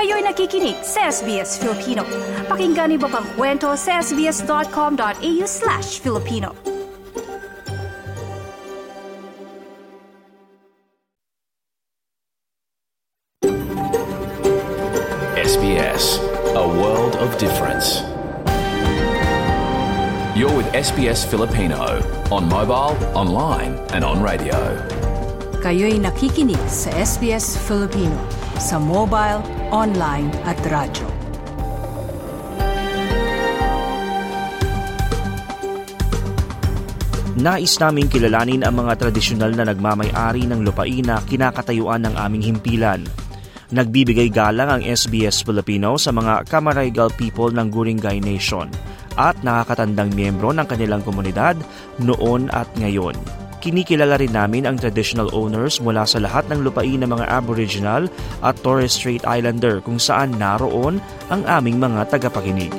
Kayo'y nakikinig sa SBS Filipino. Pakinggan niyo pa ang kwento sa sbs.com.au/Filipino. SBS, a world of difference. You're with SBS Filipino on mobile, online and on radio. Kayo'y nakikinig sa SBS Filipino sa mobile, online at radyo. Nais naming kilalanin ang mga tradisyonal na nagmamay-ari ng lupain na kinakatayuan ng aming himpilan. Nagbibigay galang ang SBS Filipino sa mga Camaragal people ng Guringay Nation at nakakatandang miyembro ng kanilang komunidad noon at ngayon. Kinikilala rin namin ang traditional owners mula sa lahat ng lupain ng mga Aboriginal at Torres Strait Islander kung saan naroon ang aming mga tagapakinig.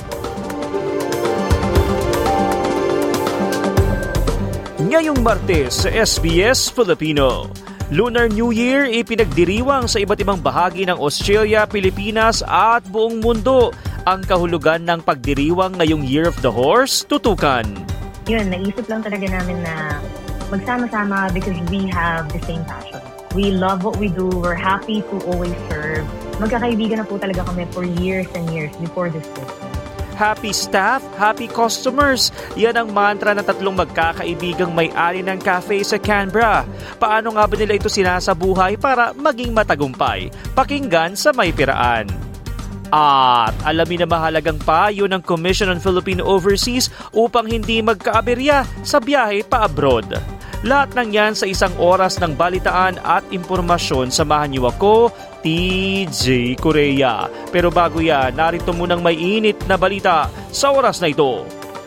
Ngayong Martes sa SBS Filipino, Lunar New Year ipinagdiriwang sa iba't ibang bahagi ng Australia, Pilipinas at buong mundo. Ang kahulugan ng pagdiriwang ngayong Year of the Horse, tutukan. Yun, naisip lang talaga namin na magsama-sama because we have the same passion. We love what we do. We're happy to always serve. Magkakaibigan na po talaga kami for years and years before this business. Happy staff, happy customers. Yan ang mantra ng tatlong magkakaibigang may-ari ng cafe sa Canberra. Paano nga ba nila ito sinasabuhay para maging matagumpay? Pakinggan sa May Piraan. At alamin na mahalagang payo ng Commission on Philippine Overseas upang hindi magkaaberya sa biyahe pa abroad. Lahat ng yan sa isang oras ng balitaan at impormasyon. Samahan niyo ako, TJ Korea. Pero bago yan, narito munang may init na balita sa oras na ito.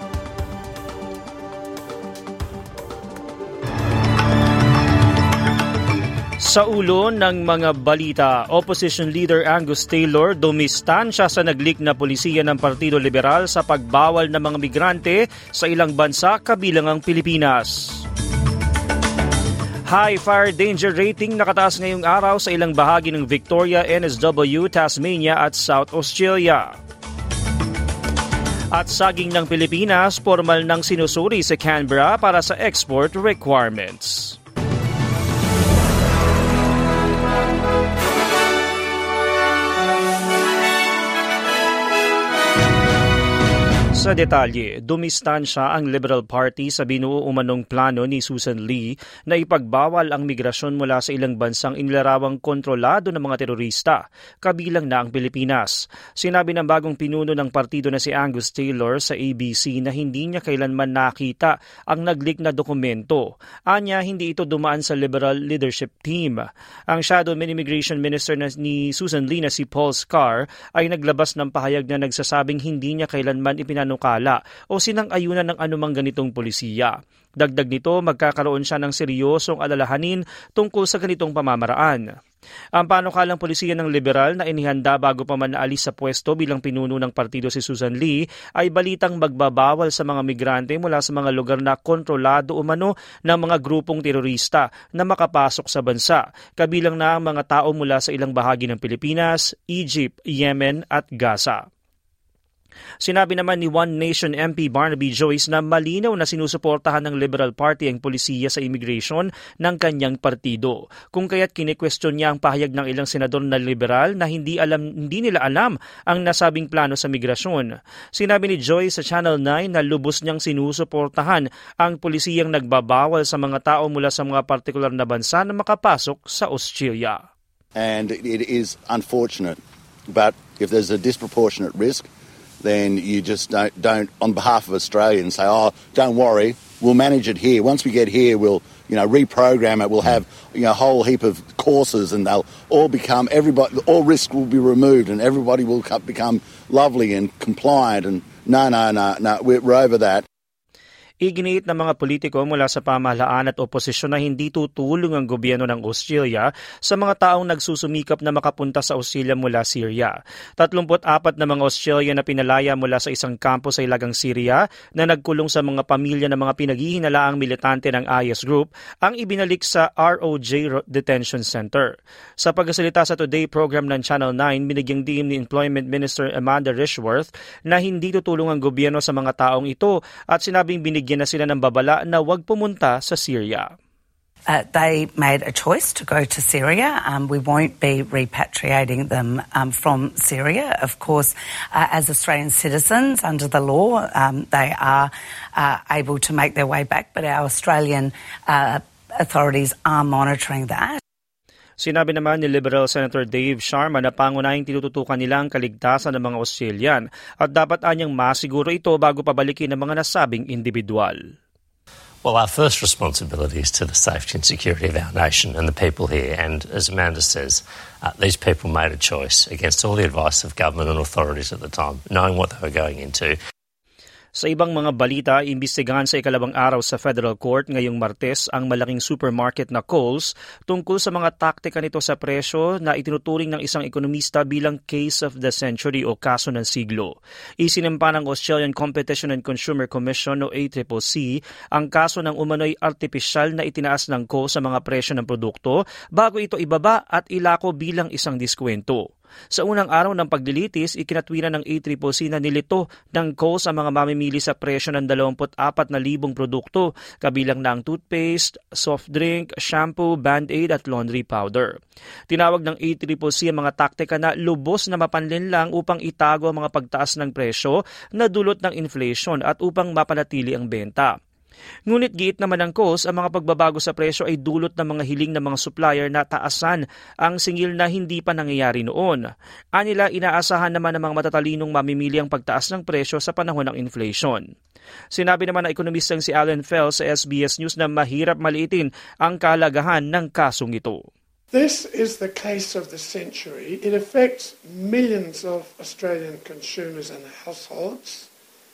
Sa ulo ng mga balita, Opposition Leader Angus Taylor dumistansya sa nag-leak na pulisiya ng Partido Liberal sa pagbawal ng mga migrante sa ilang bansa kabilang ang Pilipinas. High fire danger rating nakataas ngayong araw sa ilang bahagi ng Victoria, NSW, Tasmania at South Australia. At saging ng Pilipinas, formal nang sinusuri sa Canberra para sa export requirements. Sa detalye, dumistansya ang Liberal Party sa binuo umanong plano ni Susan Lee na ipagbawal ang migrasyon mula sa ilang bansang inilarawang kontrolado ng mga terorista, kabilang na ang Pilipinas. Sinabi ng bagong pinuno ng partido na si Angus Taylor sa ABC na hindi niya kailanman nakita ang nag-leak na dokumento. Anya, hindi ito dumaan sa Liberal leadership team. Ang Shadow Immigration Minister ni Susan Lee na si Paul Scar ay naglabas ng pahayag na nagsasabing hindi niya kailanman ipinanukala o sinang-ayunan ng anumang ganitong polisiya. Dagdag nito, magkakaroon siya ng seryosong alalahanin tungkol sa ganitong pamamaraan. Ang panukalang polisiya ng Liberal na inihanda bago pa man naalis sa pwesto bilang pinuno ng partido si Susan Lee ay balitang magbabawal sa mga migrante mula sa mga lugar na kontrolado umano ng mga grupong terorista na makapasok sa bansa, kabilang na ang mga tao mula sa ilang bahagi ng Pilipinas, Egypt, Yemen at Gaza. Sinabi naman ni One Nation MP Barnaby Joyce na malinaw na sinusuportahan ng Liberal Party ang polisiya sa immigration ng kanyang partido. Kung kaya't kine-question niya ang pahayag ng ilang senador na liberal na hindi nila alam ang nasabing plano sa migrasyon. Sinabi ni Joyce sa Channel 9 na lubos niyang sinusuportahan ang polisiyang nagbabawal sa mga tao mula sa mga partikular na bansa na makapasok sa Australia. And it is unfortunate, but if there's a disproportionate risk, then you just don't on behalf of Australians say, oh, don't worry, we'll manage it here. Once we get here, we'll reprogram it. We'll have a whole heap of courses, and they'll all become all risk will be removed, and everybody will become lovely and compliant. And no, we're over that. Iginiit ng mga politiko mula sa pamahalaan at oposisyon na hindi tutulong ang gobyerno ng Australia sa mga taong nagsusumikap na makapunta sa Australia mula Syria. 34 na mga Australian na pinalaya mula sa isang kampo sa Ilagang Syria na nagkulong sa mga pamilya ng mga pinaghihinalaang militante ng IS group ang ibinalik sa ROJ Detention Center. Sa pagsasalita sa Today program ng Channel 9, binigyang diin ni Employment Minister Amanda Rishworth na hindi tutulong ang gobyerno sa mga taong ito at sinabing binigyan na sila ng babala na huwag pumunta sa Syria. They made a choice to go to Syria. We won't be repatriating them from Syria. Of course, as Australian citizens under the law, they are able to make their way back, but our Australian authorities are monitoring that. Sinabi naman ni Liberal Senator Dave Sharma na pangunahing tinututukan nila ang kaligtasan ng mga Australian at dapat anyang masiguro ito bago pabalikin ng mga nasabing individual. Well, our first responsibility is to the safety and security of our nation and the people here. And as Amanda says, these people made a choice against all the advice of government and authorities at the time, knowing what they were going into. Sa ibang mga balita, imbestigahan sa ikalawang araw sa Federal Court ngayong Martes ang malaking supermarket na Coles tungkol sa mga taktika nito sa presyo na itinuturing ng isang ekonomista bilang case of the century o kaso ng siglo. Isinimpa ng Australian Competition and Consumer Commission o ACCC ang kaso ng umano'y artipisyal na itinaas ng Coles sa mga presyo ng produkto bago ito ibaba at ilako bilang isang diskwento. Sa unang araw ng paglilitis, ikinatwiran ng ACCC na nilito ng Coles ang mga mamimili sa presyo ng 24,000 produkto, kabilang na ang toothpaste, soft drink, shampoo, Band-Aid at laundry powder. Tinawag ng ACCC ang mga taktika na lubos na mapanlinlang upang itago ang mga pagtaas ng presyo na dulot ng inflation at upang mapanatili ang benta. Ngunit giit naman ng Coles, ang mga pagbabago sa presyo ay dulot ng mga hiling ng mga supplier na taasan ang singil na hindi pa nangyayari noon. Anila, inaasahan naman ng mga matatalinong mamimili ang pagtaas ng presyo sa panahon ng inflation. Sinabi naman ng ekonomistang si Alan Fell sa SBS News na mahirap maliitin ang kahalagahan ng kasong ito. This is the case of the century. It affects millions of Australian consumers and households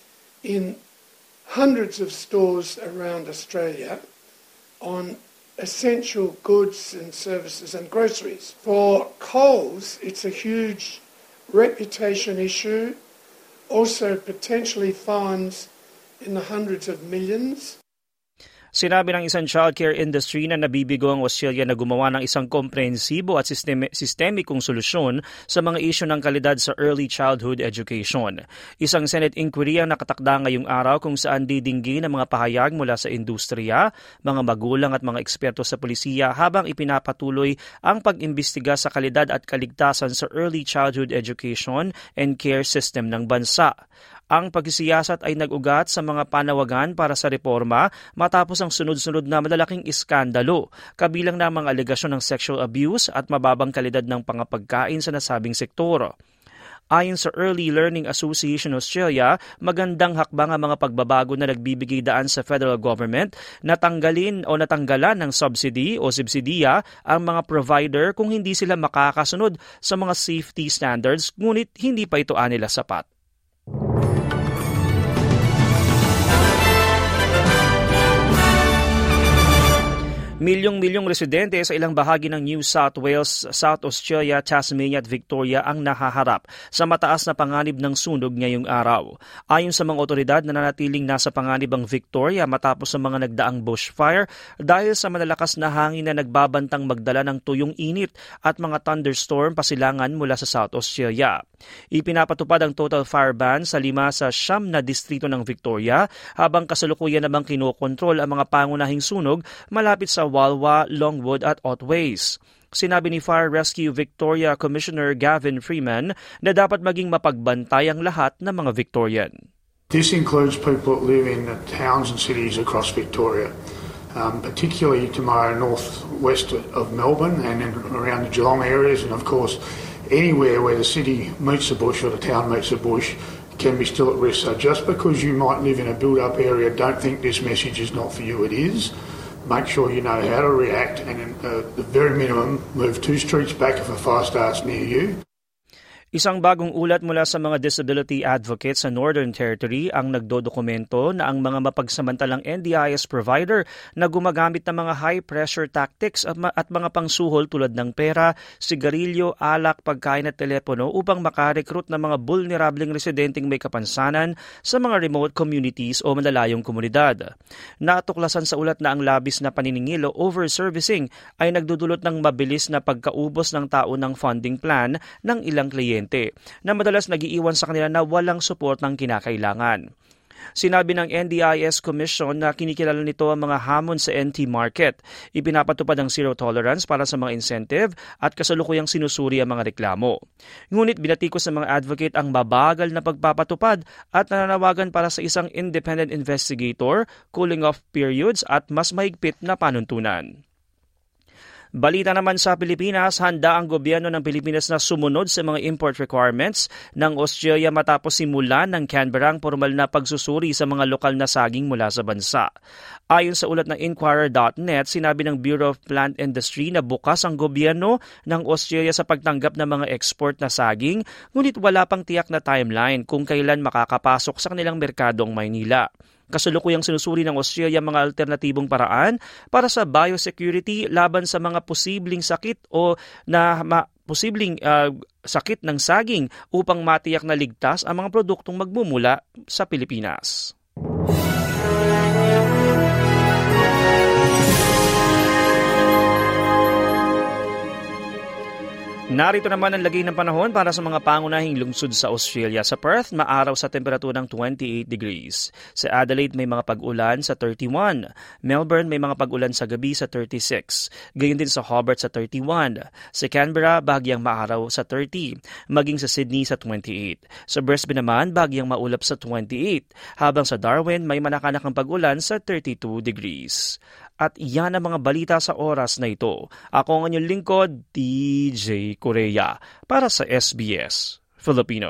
in hundreds of stores around Australia on essential goods and services and groceries. For Coles, it's a huge reputation issue, also potentially fines in the hundreds of millions. Sinabi ng isang childcare industry na nabibigo ang Australia na gumawa ng isang komprehensibo at sistemikong solusyon sa mga isyu ng kalidad sa early childhood education. Isang Senate inquiry ang nakatakda ngayong araw kung saan didinggin ang mga pahayag mula sa industriya, mga magulang at mga eksperto sa polisiya habang ipinapatuloy ang pag-imbestiga sa kalidad at kaligtasan sa early childhood education and care system ng bansa. Ang pagsisiyasat ay nag-ugat sa mga panawagan para sa reforma matapos ang sunod-sunod na malalaking iskandalo, kabilang na mga alegasyon ng sexual abuse at mababang kalidad ng pangapagkain sa nasabing sektor. Ayon sa Early Learning Association Australia, magandang hakbang ang mga pagbabago na nagbibigay daan sa federal government na tanggalin o natanggalan ng subsidy o subsidiya ang mga provider kung hindi sila makakasunod sa mga safety standards, ngunit hindi pa ito anila sapat. Milyong-milyong residente sa ilang bahagi ng New South Wales, South Australia, Tasmania at Victoria ang nahaharap sa mataas na panganib ng sunog ngayong araw. Ayon sa mga otoridad, nananatiling nasa panganib ang Victoria matapos sa mga nagdaang bushfire dahil sa malalakas na hangin na nagbabantang magdala ng tuyong init at mga thunderstorm pasilangan mula sa South Australia. Ipinapatupad ang total fire ban sa 5 sa 9 na distrito ng Victoria habang kasalukuyan namang kinokontrol ang mga pangunahing sunog malapit sa Walwa, Longwood at Otways. Sinabi ni Fire Rescue Victoria Commissioner Gavin Freeman na dapat maging mapagbantay ang lahat ng mga Victorian. This includes people that live in the towns and cities across Victoria, particularly tomorrow northwest of Melbourne and around the Geelong areas, and of course anywhere where the city meets the bush or the town meets the bush can be still at risk. So just because you might live in a built-up area, don't think this message is not for you. It is. Make sure you know how to react and at the very minimum move 2 streets back if a fire starts near you. Isang bagong ulat mula sa mga disability advocates sa Northern Territory ang nagdodokumento na ang mga mapagsamantalang NDIS provider na gumagamit ng mga high-pressure tactics at mga pangsuhol tulad ng pera, sigarilyo, alak, pagkain at telepono upang makarecruit ng mga vulnerableng residenteng may kapansanan sa mga remote communities o malalayong komunidad. Natuklasan sa ulat na ang labis na paniningil o over-servicing ay nagdudulot ng mabilis na pagkaubos ng tao ng funding plan ng ilang kliyente na madalas nagiiwan sa kanila na walang support ng kinakailangan. Sinabi ng NDIS Commission na kinikilala nito ang mga hamon sa NT market. Ipinapatupad ang zero tolerance para sa mga incentive at kasalukuyang sinusuri ang mga reklamo. Ngunit binatikos ng mga advocate ang mabagal na pagpapatupad at nananawagan para sa isang independent investigator, cooling off periods at mas mahigpit na panuntunan. Balita naman sa Pilipinas, handa ang gobyerno ng Pilipinas na sumunod sa mga import requirements ng Australia matapos simulan ng Canberra ang formal na pagsusuri sa mga lokal na saging mula sa bansa. Ayon sa ulat ng Inquirer.net, sinabi ng Bureau of Plant Industry na bukas ang gobyerno ng Australia sa pagtanggap ng mga export na saging, ngunit wala pang tiyak na timeline kung kailan makakapasok sa kanilang merkadong Maynila. Kasalukuyang sinusuri ng Australia mga alternatibong paraan para sa biosecurity laban sa mga posibleng sakit o posibleng sakit ng saging upang matiyak na ligtas ang mga produktong magmumula sa Pilipinas. Narito naman ang lagay ng panahon para sa mga pangunahing lungsod sa Australia. Sa Perth, maaraw sa temperaturang 28 degrees. Sa Adelaide, may mga pag-ulan sa 31. Melbourne, may mga pag-ulan sa gabi sa 36. Gayon din sa Hobart sa 31. Sa Canberra, bahagyang maaraw sa 30. Maging sa Sydney sa 28. Sa Brisbane naman, bahagyang maulap sa 28. Habang sa Darwin, may manakanakang pag-ulan sa 32 degrees. At yan ang mga balita sa oras na ito. Ako ang inyong lingkod, DJ Korea, para sa SBS Filipino.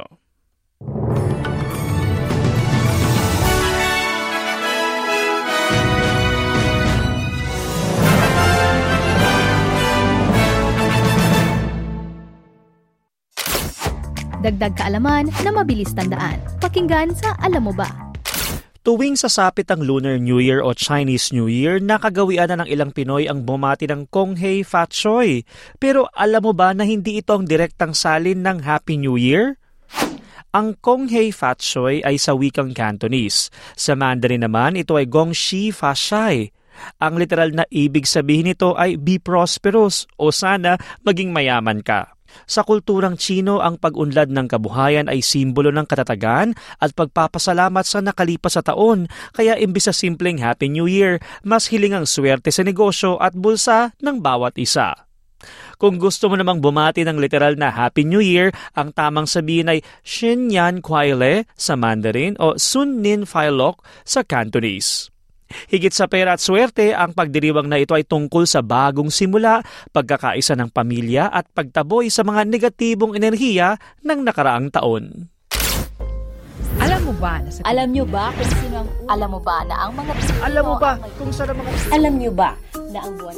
Dagdag kaalaman na mabilis tandaan. Pakinggan sa Alam Mo Ba? Tuwing sasapit ang Lunar New Year o Chinese New Year, nakagawian na ng ilang Pinoy ang bumati ng Kong Hei Fat Choi. Pero alam mo ba na hindi ito ang direktang salin ng Happy New Year? Ang Kong Hei Fat Choi ay sa wikang Cantonese. Sa Mandarin naman, ito ay Gong Shi Fa Shai. Ang literal na ibig sabihin nito ay be prosperous o sana maging mayaman ka. Sa kulturang Chino, ang pag-unlad ng kabuhayan ay simbolo ng katatagan at pagpapasalamat sa nakalipas sa taon. Kaya imbis sa simpleng Happy New Year, mas hiling ang swerte sa negosyo at bulsa ng bawat isa. Kung gusto mo namang bumati ng literal na Happy New Year, ang tamang sabihin ay Xin Yan Kuai Le sa Mandarin o Sun Nin Fai Lok sa Cantonese. Higit sa pera at swerte, ang pagdiriwang na ito ay tungkol sa bagong simula, pagkakaisa ng pamilya at pagtaboy sa mga negatibong enerhiya ng nakaraang taon. Alam mo ba? Alam nyo ba kung sino ang... Alam mo ba na ang mga... Alam mo ba kung saan ang mga... Alam nyo ba na ang buwan...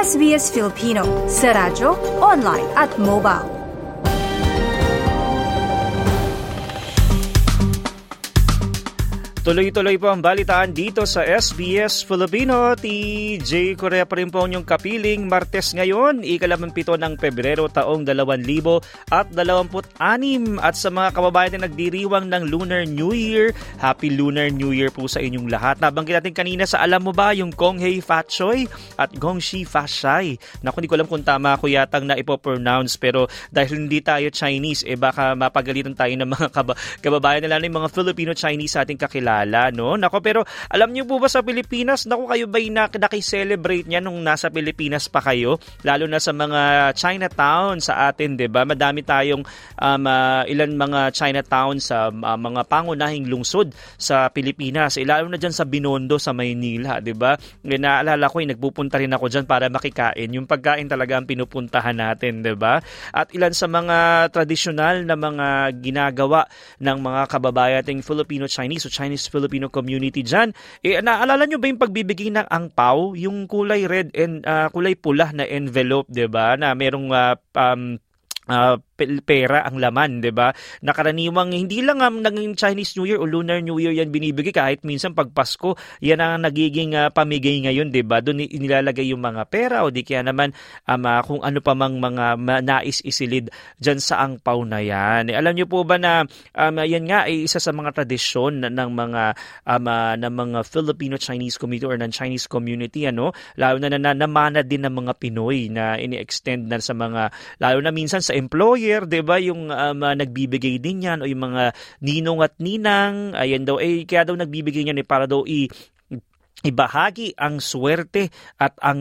SBS Filipino sa radyo, online at mobile. Tuloy-tuloy po ang balitaan dito sa SBS Filipino. TJ Korea pa rin po ang inyong kapiling. Martes ngayon, ika-17 ng Pebrero taong 2026. At sa mga kababayan na nagdiriwang ng Lunar New Year, Happy Lunar New Year po sa inyong lahat. Nabanggit natin kanina sa Alam Mo Ba, yung Konghei Fat Choi at Gongxi Fa Shai. Naku, hindi ko alam kung tama ako yatang na ipopronounce, pero dahil hindi tayo Chinese, baka mapagalitan tayo ng mga kababayan nila, ng mga Filipino-Chinese sa ating kakilala. No? Nako, pero alam niyo po ba sa Pilipinas, naku, kayo ba'y nakicelebrate niya nung nasa Pilipinas pa kayo? Lalo na sa mga Chinatown sa atin, 'di ba? Madami tayong ilan mga Chinatown sa mga pangunahing lungsod sa Pilipinas. Lalo na diyan sa Binondo sa Maynila, 'di ba? Naalala ko, nagpupunta rin ako diyan para makikain. Yung pagkain talaga ang pinupuntahan natin, 'di ba? At ilan sa mga tradisyonal na mga ginagawa ng mga kababayan nating Filipino-Chinese o Chinese-Filipino community dyan. Naalala nyo ba yung pagbibigay ng angpao? Yung kulay red and kulay pula na envelope, 'di ba? Na merong pera ang laman, 'di ba? Nakaraniwang hindi lang naging Chinese New Year o Lunar New Year yan binibigay, kahit minsan pag Pasko, yan ang nagiging pamigay ngayon, 'di ba? Doon inilalagay yung mga pera o di kaya naman kung ano pa mang mga nais isilid diyan sa angpaw na yan. Alam niyo po ba na yan nga ay isa sa mga tradisyon ng mga Filipino-Chinese community or ng Chinese community, ano? Lalo na namana din ng mga Pinoy na ini-extend na sa mga, lalo na minsan sa employer, 'di ba, yung nagbibigay din yan, o yung mga ninong at ninang, ayan daw, kaya daw nagbibigay yan para daw ibahagi ang swerte at ang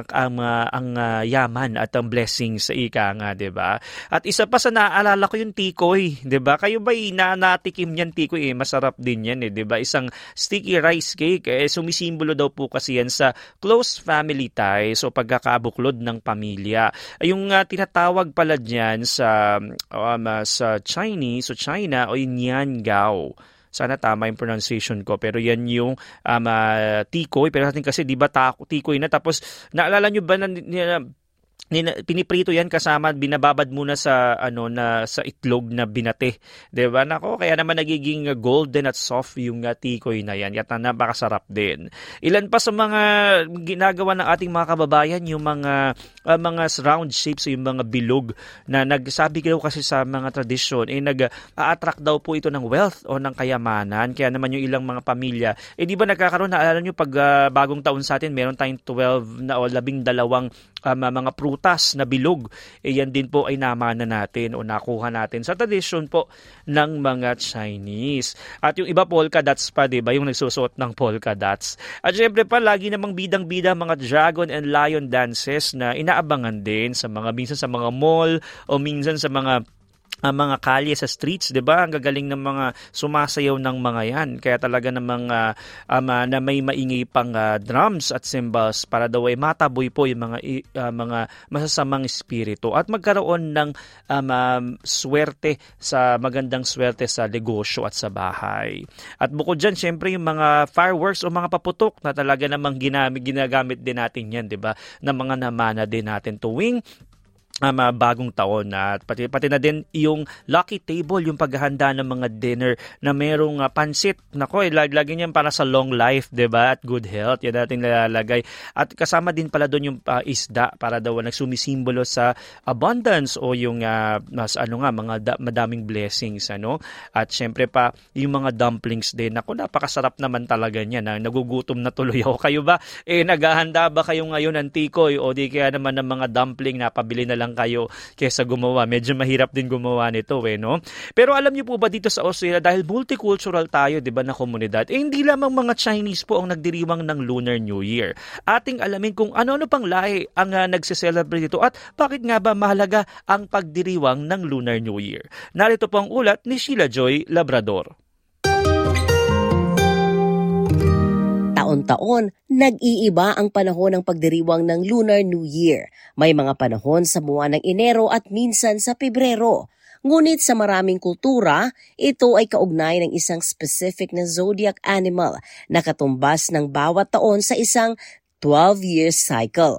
yaman at ang blessings sa ika nga, 'di ba? At isa pa sa naaalala ko yung tikoy, 'di ba? Kayo ba natikim niyan tikoy? Masarap din yan, 'di ba? Isang sticky rice cake, sumisimbolo daw po kasi yan sa close family ties o pagkakabuklod ng pamilya. Yung tinatawag pala diyan sa Chinese o China o yung Niangao. Sana tama yung pronunciation ko, pero yan yung tikoy. Pero natin kasi, di ba, tikoy na. Tapos, naalala nyo ba na piniprito yan kasama, binababad muna sa sa itlog na binate, 'di ba? Nako, kaya naman nagiging golden at soft yung tikoy na yan. Yata napakasarap din. Ilan pa sa mga ginagawa ng ating mga kababayan, yung mga round shapes, yung mga bilog na nagsabi daw kasi sa mga tradisyon, nag-a-attract daw po ito ng wealth o ng kayamanan. Kaya naman yung ilang mga pamilya, di ba nagkakaroon, naalala nyo pag bagong taon sa atin, meron tayong 12 na o 12 mga prutas na bilog, yan din po ay namana natin o nakuha natin sa tradisyon po ng mga Chinese. At yung iba polka dots pa, diba? Yung nagsusuot ng polka dots. At syempre pa, lagi namang bidang-bida mga dragon and lion dances na inaabangan din sa minsan sa mga mall o minsan sa mga kalye sa streets, 'di ba? Ang gagaling ng mga sumasayaw ng mga 'yan. Kaya talaga namang na may maingay pang drums at cymbals para daw ay mataboy po yung mga masasamang espiritu at magkaroon ng magandang swerte sa negosyo at sa bahay. At bukod diyan, syempre yung mga fireworks o mga paputok na talaga namang ginagamit din natin 'yan, 'di ba? Na mga namana din natin tuwing bagong taon. At pati na din yung lucky table, yung paghahanda ng mga dinner na merong pansit. Nako, lagi niyan para sa long life, 'di ba? At good health. Yan natin nilalagay. At kasama din pala doon yung isda para daw nagsumisimbolo sa abundance o yung mga madaming blessings, ano? At syempre pa yung mga dumplings din. Nako, napakasarap naman talaga niyan. Nagugutom na tuloy ako. Kayo ba? Naghahanda ba kayo ngayon ng tikoy o di kaya naman ng mga dumpling na pabili na lang kayo kaysa gumawa? Medyo mahirap din gumawa nito, no? Pero alam niyo po ba, dito sa Australia, dahil multicultural tayo, 'di ba, na komunidad, hindi lamang mga Chinese po ang nagdiriwang ng Lunar New Year. Ating alamin kung ano-ano pang lahi ang nagse-celebrate ito at bakit nga ba mahalaga ang pagdiriwang ng Lunar New Year. Narito po ang ulat ni Sheila Joy Labrador. Taon-taon, nag-iiba ang panahon ng pagdiriwang ng Lunar New Year. May mga panahon sa buwan ng Enero at minsan sa Pebrero. Ngunit sa maraming kultura, ito ay kaugnay ng isang specific na zodiac animal na katumbas ng bawat taon sa isang 12-year cycle.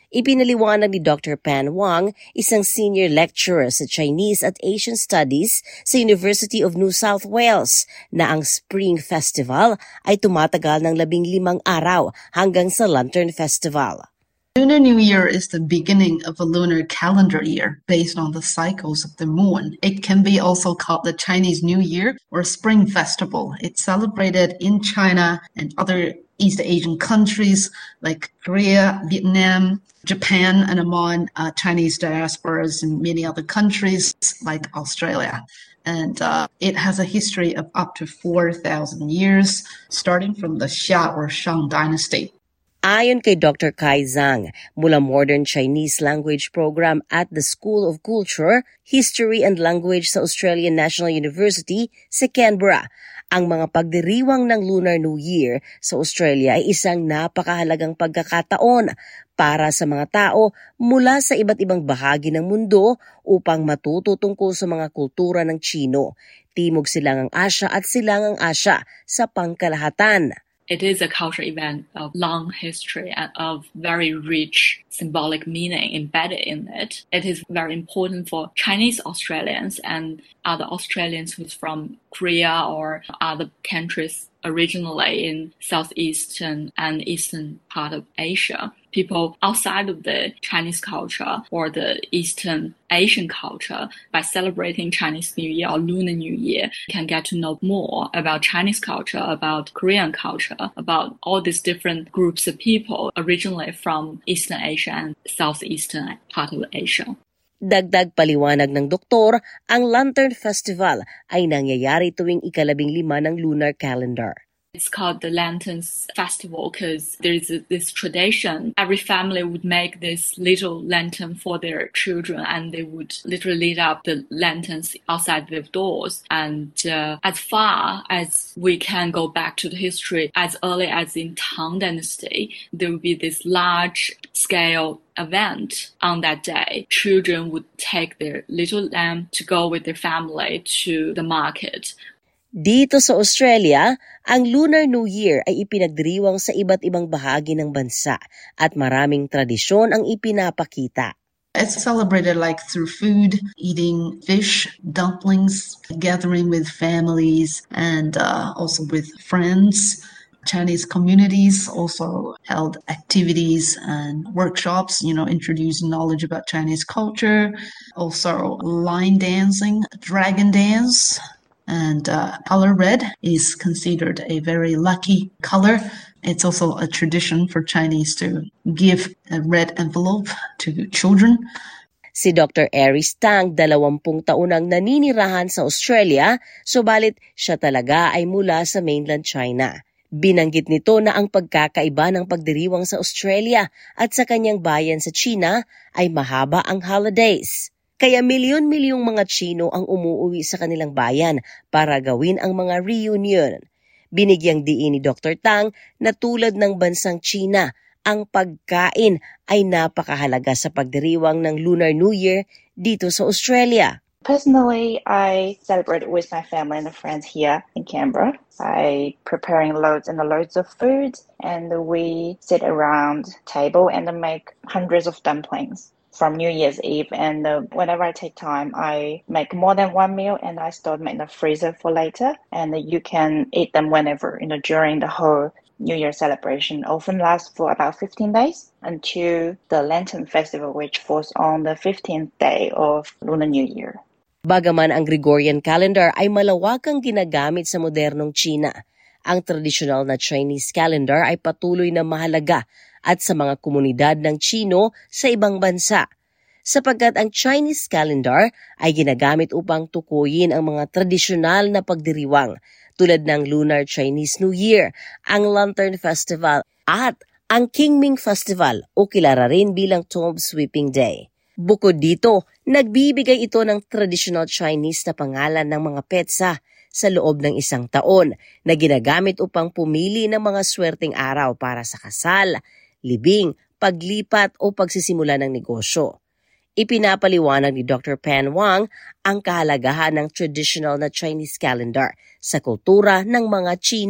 Ipinaliwanag ni Dr. Pan Wang, isang senior lecturer sa Chinese at Asian Studies sa University of New South Wales, na ang Spring Festival ay tumatagal ng 15 araw hanggang sa Lantern Festival. Lunar New Year is the beginning of a lunar calendar year based on the cycles of the moon. It can be also called the Chinese New Year or Spring Festival. It's celebrated in China and other East Asian countries like Korea, Vietnam, Japan, and among Chinese diasporas in many other countries like Australia. And it has a history of up to 4,000 years, starting from the Xia or Shang dynasty. Ayon kay Dr. Kai Zhang, mula Modern Chinese Language Program at the School of Culture, History and Language sa Australian National University sa Canberra, ang mga pagdiriwang ng Lunar New Year sa Australia ay isang napakahalagang pagkakataon para sa mga tao mula sa iba't ibang bahagi ng mundo upang matuto tungkol sa mga kultura ng Chino, Timog Silangang Asya at Silangang Asya sa pangkalahatan. It is a cultural event of long history and of very rich symbolic meaning embedded in it. It is very important for Chinese Australians and other Australians who's from Korea or other countries originally in southeastern and eastern part of Asia. People outside of the Chinese culture or the Eastern Asian culture, by celebrating Chinese New Year or Lunar New Year, can get to know more about Chinese culture, about Korean culture, about all these different groups of people originally from Eastern Asia and Southeastern part of Asia. Dagdag paliwanag ng doktor, ang Lantern Festival ay nangyayari tuwing 15 ng lunar calendar. It's called the Lanterns Festival because there's this tradition. Every family would make this little lantern for their children and they would literally light up the lanterns outside their doors. And as far as we can go back to the history, as early as in Tang Dynasty, there would be this large-scale event on that day. Children would take their little lamb to go with their family to the market. Dito sa Australia, ang Lunar New Year ay ipinagdiriwang sa iba't ibang bahagi ng bansa at maraming tradisyon ang ipinapakita. It's celebrated like through food, eating fish, dumplings, gathering with families and also with friends. Chinese communities also held activities and workshops, introducing knowledge about Chinese culture. Also line dancing, dragon dance. And color red is considered a very lucky color. It's also a tradition for Chinese to give a red envelope to children. Si Dr. Aries Tang, 20 taon ang naninirahan sa Australia, subalit siya talaga ay mula sa mainland China. Binanggit nito na ang pagkakaiba ng pagdiriwang sa Australia at sa kanyang bayan sa China ay mahaba ang holidays. Kaya milyon-milyong mga Chino ang umuuwi sa kanilang bayan para gawin ang mga reunion. Binigyang diin ni Dr. Tang na tulad ng bansang China, ang pagkain ay napakahalaga sa pagdiriwang ng Lunar New Year dito sa Australia. Personally, I celebrate with my family and friends here in Canberra by preparing loads and loads of food, and we sit around table and make hundreds of dumplings from New Year's Eve, and whenever I take time, I make more than one meal and I store them in the freezer for later, and you can eat them whenever, during the whole New Year celebration. Often lasts for about 15 days until the Lantern Festival, which falls on the 15th day of Lunar New Year. Bagaman ang Gregorian calendar ay malawakang ginagamit sa modernong China, ang tradisyonal na Chinese calendar ay patuloy na mahalaga at sa mga komunidad ng Chino sa ibang bansa, sapagkat ang Chinese calendar ay ginagamit upang tukuyin ang mga tradisyonal na pagdiriwang tulad ng Lunar Chinese New Year, ang Lantern Festival at ang Qingming Festival o kilala rin bilang Tomb Sweeping Day. Bukod dito, nagbibigay ito ng traditional Chinese na pangalan ng mga petsa sa loob ng isang taon na ginagamit upang pumili ng mga swerteng araw para sa kasal, libing, paglipat o pagsisimula ng negosyo. Ipinapaliwanag ni Dr. Pan Wang ang kahalagahan ng traditional na Chinese calendar sa kultura ng mga Chino.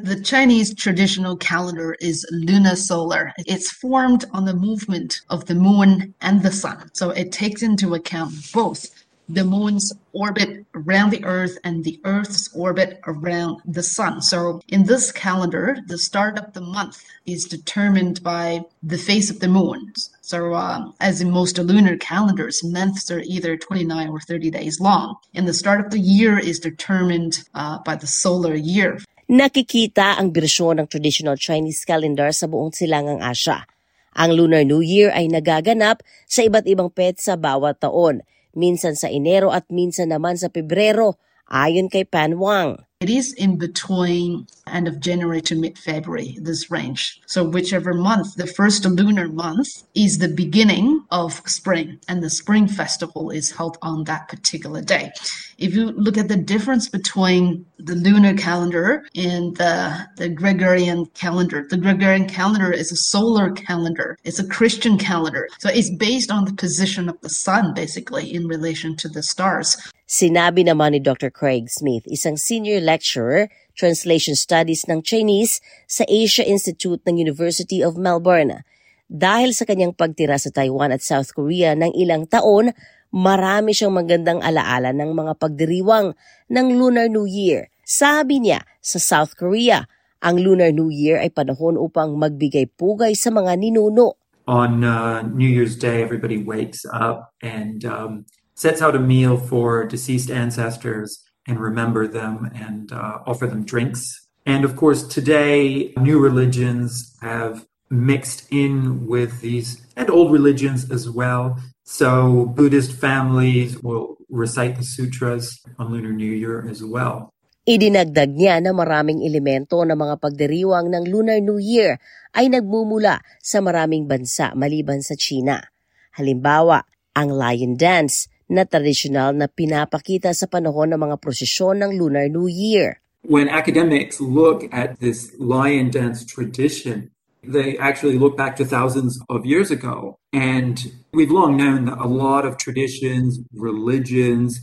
The Chinese traditional calendar is lunar solar. It's formed on the movement of the moon and the sun. So it takes into account both the moon's orbit around the earth and the earth's orbit around the sun. So in this calendar, the start of the month is determined by the phase of the moon. So as in most lunar calendars, months are either 29 or 30 days long. And the start of the year is determined by the solar year. Nakikita ang bersyon ng traditional Chinese calendar sa buong silangang Asya. Ang Lunar New Year ay nagaganap sa iba't ibang petsa bawat taon, minsan sa Enero at minsan naman sa Pebrero, ayon kay Pan Wang. It is in between end of January to mid-February, this range. So whichever month, the first lunar month is the beginning of spring, and the Spring Festival is held on that particular day. If you look at the difference between the lunar calendar and the Gregorian calendar, the Gregorian calendar is a solar calendar. It's a Christian calendar. So it's based on the position of the sun, basically, in relation to the stars. Sinabi naman ni Dr. Craig Smith, isang senior lecturer, Translation Studies ng Chinese sa Asia Institute ng University of Melbourne. Dahil sa kanyang pagtira sa Taiwan at South Korea ng ilang taon, marami siyang magandang alaala ng mga pagdiriwang ng Lunar New Year. Sabi niya, sa South Korea, ang Lunar New Year ay panahon upang magbigay pugay sa mga ninuno. On New Year's Day, everybody wakes up and sets out a meal for deceased ancestors and remember them and offer them drinks. And of course, today, new religions have mixed in with these and old religions as well. So Buddhist families will recite the sutras on Lunar New Year as well. Idinagdag niya na maraming elemento ng mga pagdiriwang ng Lunar New Year ay nagmumula sa maraming bansa maliban sa China. Halimbawa, ang lion dance na tradisyonal na pinapakita sa panahon ng mga prosesyon ng Lunar New Year. When academics look at this lion dance tradition, they actually look back to thousands of years ago. And we've long known that a lot of traditions, religions,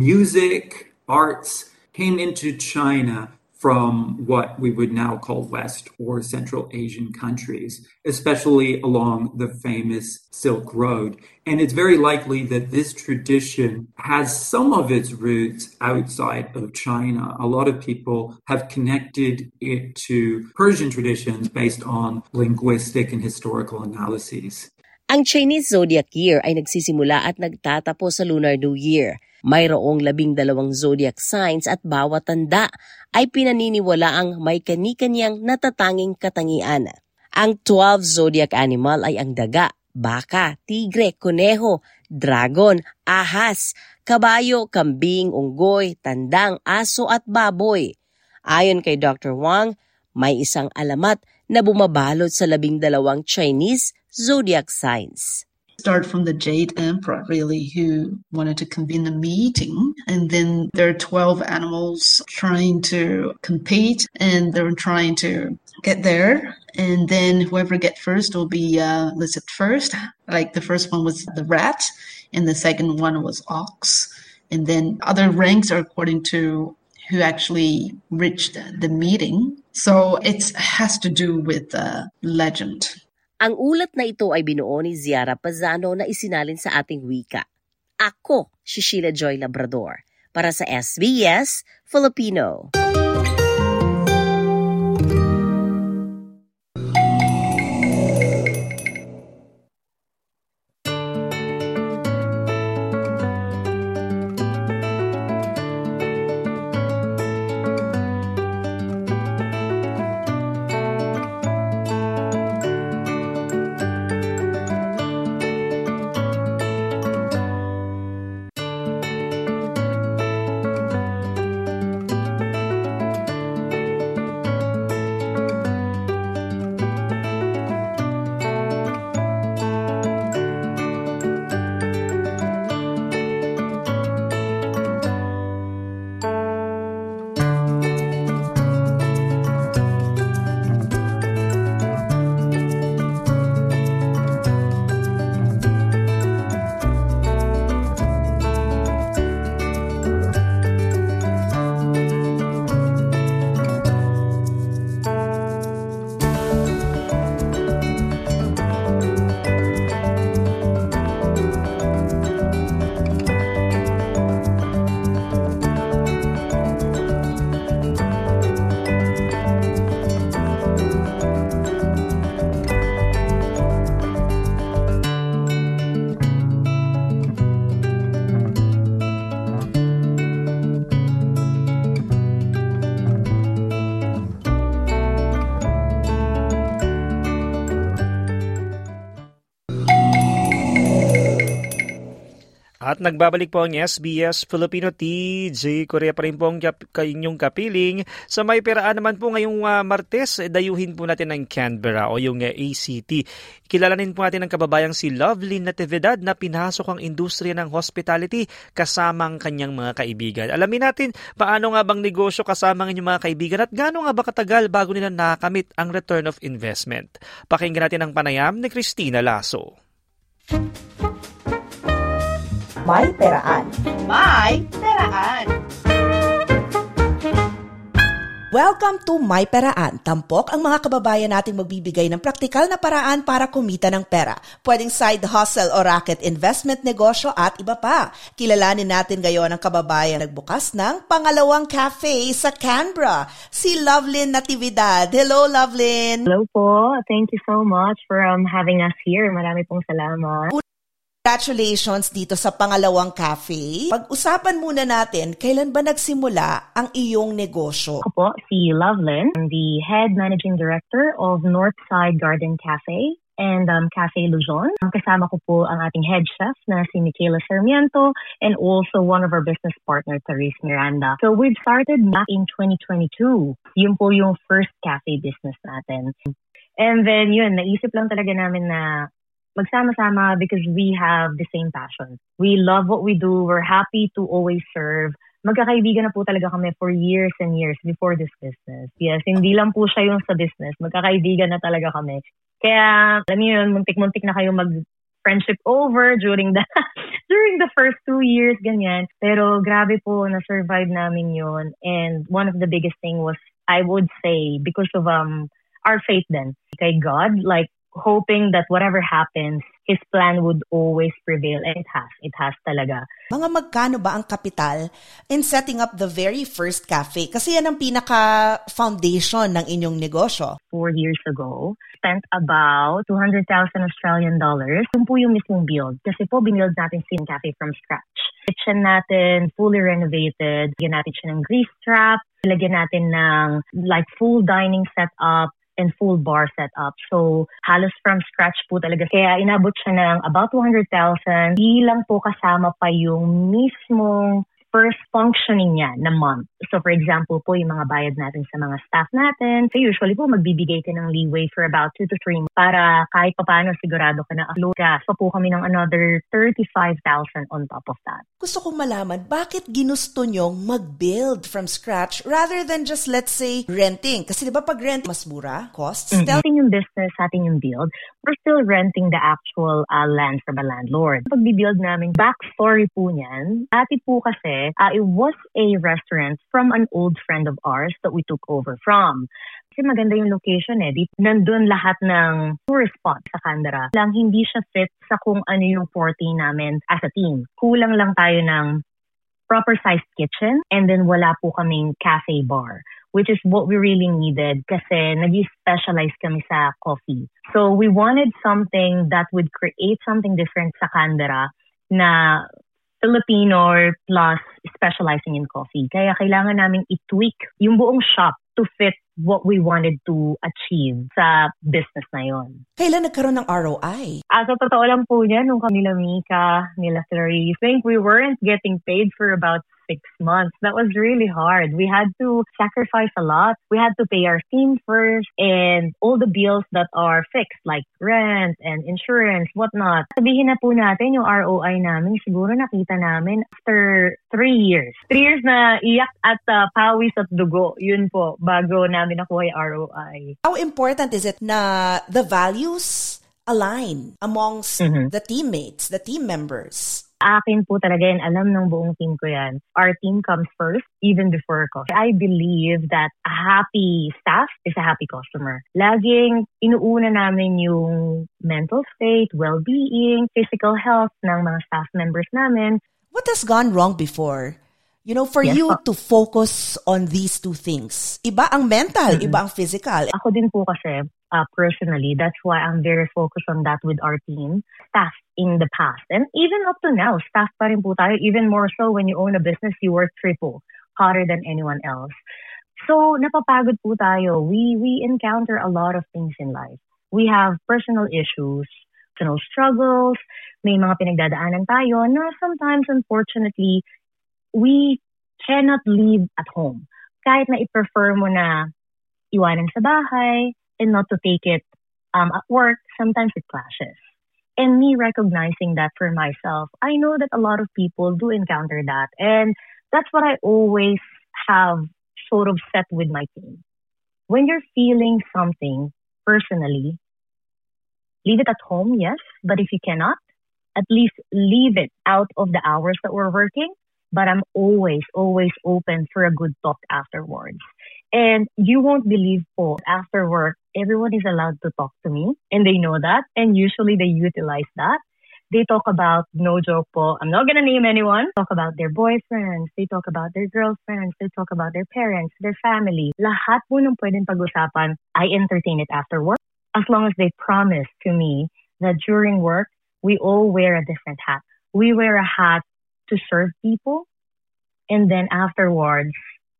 music, arts came into China from what we would now call West or Central Asian countries, especially along the famous Silk Road. And it's very likely that this tradition has some of its roots outside of China. A lot of people have connected it to Persian traditions based on linguistic and historical analyses. Ang Chinese Zodiac Year ay nagsisimula at nagtatapos sa Lunar New Year. Mayroong 12 zodiac signs at bawat tanda ay pinaniniwalaang may kani-kanyang natatanging katangian. Ang 12 zodiac animal ay ang daga, baka, tigre, kuneho, dragon, ahas, kabayo, kambing, unggoy, tandang, aso at baboy. Ayon kay Dr. Wang, may isang alamat na bumabalot sa 12 Chinese zodiac signs. Start from the Jade Emperor, really, who wanted to convene a meeting. And then there are 12 animals trying to compete, and they're trying to get there. And then whoever gets first will be listed first. Like the first one was the rat, and the second one was ox. And then other ranks are according to who actually reached the meeting. So it has to do with legend. Ang ulat na ito ay binuo ni Ziara Pazano na isinalin sa ating wika. Ako, si Sheila Joy Labrador, para sa SBS Filipino. At nagbabalik po ang SBS Filipino. TJ Korea pa rin po ang inyong kapiling. Sa May Peraan naman po ngayong Martes, dayuhin po natin ang Canberra o yung ACT. Kilalanin po natin ang kababayang si Lovelyn Natividad na pinasok ang industriya ng hospitality kasama ang kanyang mga kaibigan. Alamin natin paano nga bang negosyo kasama ang inyong mga kaibigan at gaano nga ba katagal bago nila nakamit ang return of investment. Pakinggan natin ang panayam ni Christina Lasso. May Peraan. May Peraan. Welcome to May Peraan. Tampok ang mga kababayan nating magbibigay ng praktikal na paraan para kumita ng pera. Pwedeng side hustle o racket investment negosyo at iba pa. Kilalanin natin ngayon ang kababayan nagbukas ng pangalawang cafe sa Canberra, si Lovelyn Natividad. Hello, Lovelyn. Hello po. Thank you so much for having us here. Marami pong salamat. Congratulations dito sa pangalawang cafe. Pag-usapan muna natin, kailan ba nagsimula ang iyong negosyo? Ako po, si Lovelyn, the head managing director of Northside Garden Cafe and Cafe Luzon. Kasama ko po ang ating head chef na si Michaela Sarmiento and also one of our business partner, Therese Miranda. So we've started back in 2022. Yun po yung first cafe business natin. And then yun, naisip lang talaga namin na magsama-sama because we have the same passion. We love what we do. We're happy to always serve. Magkakaibigan na po talaga kami for years and years before this business. Yes, hindi lang po siya yung sa business. Magkakaibigan na talaga kami. Kaya, alam niyo yun, muntik-muntik na kayo mag-friendship over during the first 2 years, ganyan. Pero grabe po, na-survive namin yun. And one of the biggest thing was, I would say, because of our faith then, kay God, like, hoping that whatever happens, His plan would always prevail. And it has talaga. Mga magkano ba ang kapital in setting up the very first cafe? Kasi yan ang pinaka-foundation ng inyong negosyo. 4 years ago, spent about $200,000 Australian dollars. Yun po yung mismong build. Kasi po, binild natin si cafe from scratch. Kitchen natin, fully renovated. Lagyan natin siya ng grease trap. Lagyan natin ng like full dining setup and full bar setup. So, halos from scratch po talaga. Kaya inabot siya ng about 200,000. Di lang po kasama pa yung mismong first functioning niya na month. So, for example po, yung mga bayad natin sa mga staff natin. So, usually po, magbibigay ka ng leeway for about 2 to 3 months para kahit papaano sigurado ka na upload ka. So, po kami ng another 35,000 on top of that. Gusto kong malaman, bakit ginusto nyong mag-build from scratch rather than just, let's say, renting? Kasi diba pag rent, mas mura, costs? Sa ating yung business, sa ating yung build, we're still renting the actual land from a landlord. Pag-build namin, backstory po niyan, dati po kasi, it was a restaurant from an old friend of ours that we took over from. Kasi maganda yung location Nandun lahat ng tourist spots sa Canberra. Lang hindi siya fit sa kung ano yung forte namin as a team. Kulang lang tayo ng proper sized kitchen and then wala po kaming cafe bar, which is what we really needed kasi nag-specialize kami sa coffee. So we wanted something that would create something different sa Canberra na Filipino plus specializing in coffee. Kaya kailangan namin i-tweak yung buong shop to fit what we wanted to achieve sa business na yon. Kailan nagkaroon ng ROI? Sa totoo lang po niya, nung nila Mika, nila Therese, I think we weren't getting paid for about 6 months. That was really hard. We had to sacrifice a lot. We had to pay our team first and all the bills that are fixed like rent and insurance, whatnot. Sabihin na po natin yung ROI namin, siguro nakita namin after 3 years. 3 years na iyak at pawis at dugo. Yun po, bago namin nakuha yung ROI. How important is it na the values align amongst the teammates, the team members? Akin po talaga yan, alam ng buong team ko yan. Our team comes first, even before coffee. I believe that a happy staff is a happy customer. Laging inuuna namin yung mental state, well-being, physical health ng mga staff members namin. What has gone wrong before? You know, for you to focus on these two things. Iba ang mental, iba ang physical. Ako din po kasi, personally, that's why I'm very focused on that with our team. Staff in the past. And even up to now, staff pa rin po tayo. Even more so when you own a business, you work triple, harder than anyone else. So, napapagod po tayo. We encounter a lot of things in life. We have personal issues. personal struggles, may mga pinagdadaanan tayo na sometimes, unfortunately, we cannot leave at home. Kahit na i-prefer mo na iwanan sa bahay and not to take it at work, sometimes it clashes. And me recognizing that for myself, I know that a lot of people do encounter that. And that's what I always have sort of set with my team. When you're feeling something personally, leave it at home, yes. But if you cannot, at least leave it out of the hours that we're working. But I'm always open for a good talk afterwards. And you won't believe po, after work, everyone is allowed to talk to me. And they know that. And usually they utilize that. They talk about, no joke po, I'm not going to name anyone, talk about their boyfriends, they talk about their girlfriends, they talk about their parents, their family. Lahat po ng pwedeng pag-usapan, I entertain it after work. As long as they promise to me that during work, we all wear a different hat. We wear a hat to serve people. And then afterwards,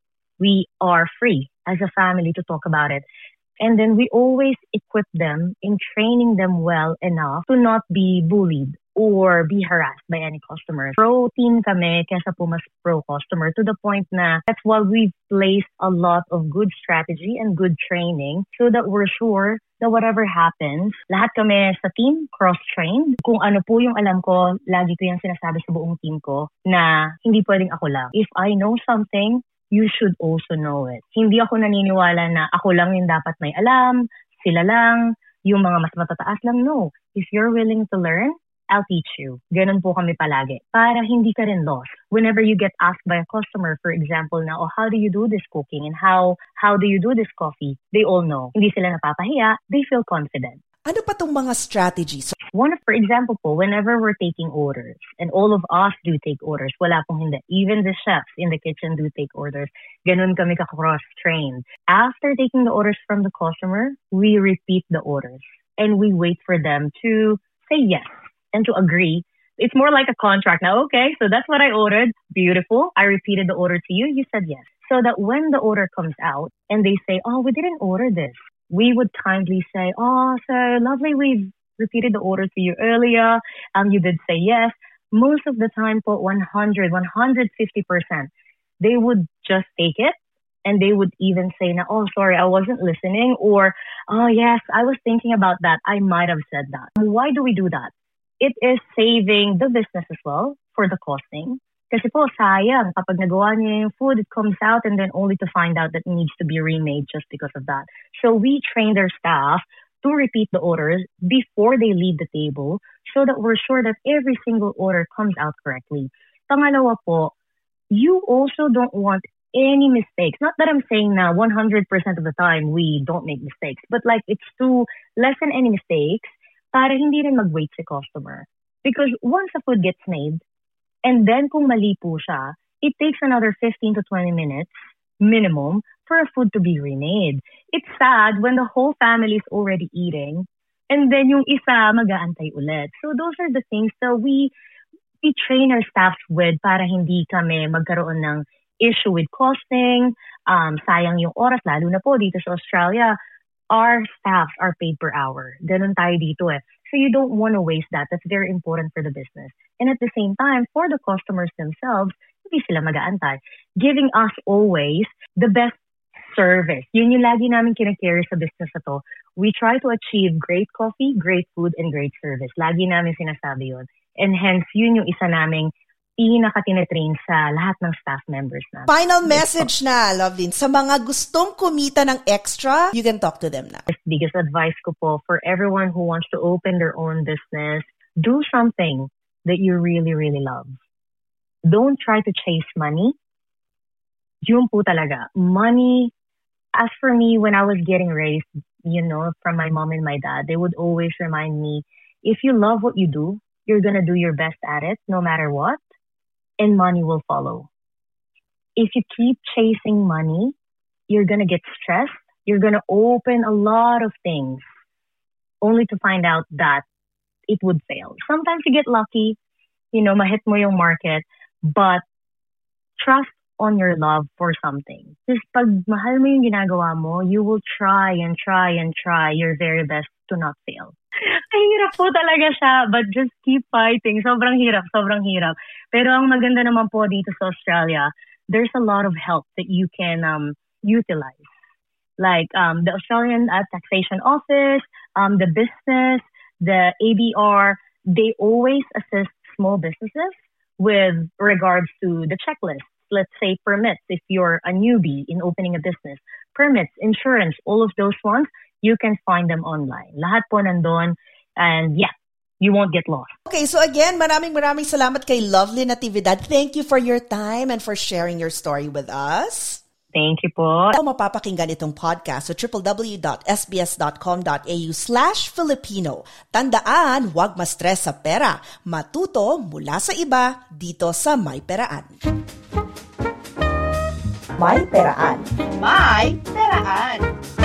we are free as a family to talk about it. And then we always equip them in training them well enough to not be bullied or be harassed by any customers. Pro team kami kesa po mas pro customer, to the point na that's why we've placed a lot of good strategy and good training so that we're sure that whatever happens, lahat kami sa team cross-trained. Kung ano po yung alam ko, lagi ko yung sinasabi sa buong team ko na hindi pwedeng ako lang. If I know something, you should also know it. Hindi ako naniniwala na ako lang yung dapat may alam, sila lang, yung mga mas matataas lang. No. If you're willing to learn, I'll teach you. Ganun po kami palagi. Para hindi ka rin lost. Whenever you get asked by a customer, for example, na, oh, how do you do this cooking? And how do you do this coffee? They all know. Hindi sila napapahiya. They feel confident. Ano pa tong mga strategies? For example po, whenever we're taking orders, and all of us do take orders, wala pong hindi. Even the chefs in the kitchen do take orders. Ganun kami ka-cross-trained. After taking the orders from the customer, we repeat the orders. And we wait for them to say yes and to agree. It's more like a contract. Now, okay, so that's what I ordered. Beautiful. I repeated the order to you. You said yes. So that when the order comes out and they say, oh, we didn't order this, we would kindly say, oh, sir, lovely, we've repeated the order to you earlier. You did say yes. Most of the time, po 150%, they would just take it. And they would even say, oh, sorry, I wasn't listening. Or, oh, yes, I was thinking about that. I might have said that. Why do we do that? It is saving the business as well for the costing. Kasi po, sayang, kapag nagawa niya yung food, it comes out and then only to find out that it needs to be remade just because of that. So we train their staff to repeat the orders before they leave the table so that we're sure that every single order comes out correctly. Pangalawa po, you also don't want any mistakes. Not that I'm saying na 100% of the time we don't make mistakes, but like it's to lessen any mistakes para hindi rin mag-wait si customer. Because once a food gets made, and then kung mali po siya, it takes another 15 to 20 minutes minimum for a food to be remade. It's sad when the whole family is already eating and then yung isa mag-aantay ulit. So those are the things that we train our staffs with para hindi kami magkaroon ng issue with costing, sayang yung oras, lalo na po dito sa Australia, our staffs are paid per hour. Ganun tayo dito eh. So you don't want to waste that. That's very important for the business. And at the same time, for the customers themselves, hindi sila mag-aantay. Giving us always the best service. Yun yung lagi namin kinacarry sa business na to. We try to achieve great coffee, great food, and great service. Lagi namin sinasabi yun. And hence, yun yung isa naming pinaka-tinetrain sa lahat ng staff members na. Final message na, Lovelyn. Sa mga gustong kumita ng extra, you can talk to them na. The biggest advice ko po for everyone who wants to open their own business, do something that you really, really love. Don't try to chase money. Yun po talaga. Money, as for me, when I was getting raised, from my mom and my dad, they would always remind me, if you love what you do, you're gonna do your best at it, no matter what. And money will follow. If you keep chasing money, you're going to get stressed. You're going to open a lot of things only to find out that it would fail. Sometimes you get lucky, mahit mo yung market, but trust on your love for something. Just pag mahal mo yung ginagawa mo, you will try and try and try your very best to not fail. Hirap po talaga siya, but just keep fighting. Sobrang hirap. Pero ang maganda naman po dito sa Australia, there's a lot of help that you can utilize. Like the Australian Taxation Office, the business, the ABR, they always assist small businesses with regards to the checklist. Let's say permits, if you're a newbie in opening a business. Permits, insurance, all of those ones, you can find them online. Lahat po nandun. And yeah, you won't get lost. Okay, so again, maraming salamat kay Lovely Natividad. Thank you for your time and for sharing your story with us. Thank you po. Mapapakinggan itong podcast sa www.sbs.com.au/Filipino. Tandaan, huwag ma-stress sa pera. Matuto mula sa iba dito sa May Peraan. May Peraan. May Peraan.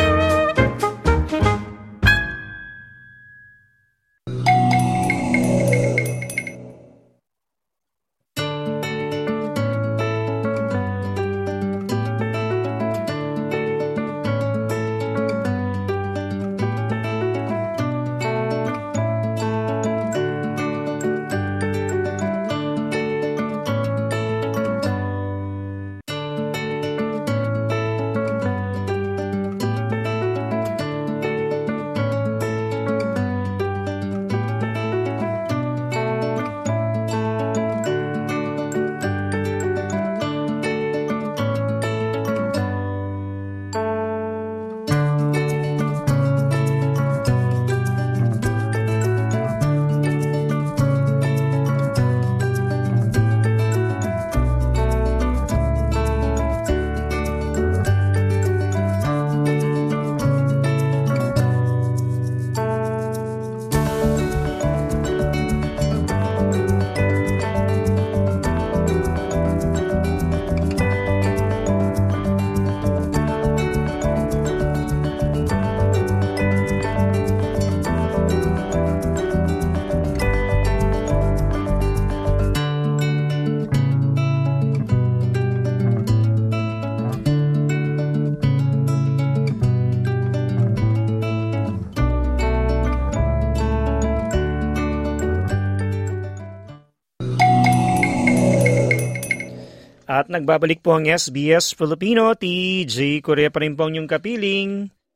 At nagbabalik po ang SBS Filipino, TJ Korea pa rin po ang inyong kapiling.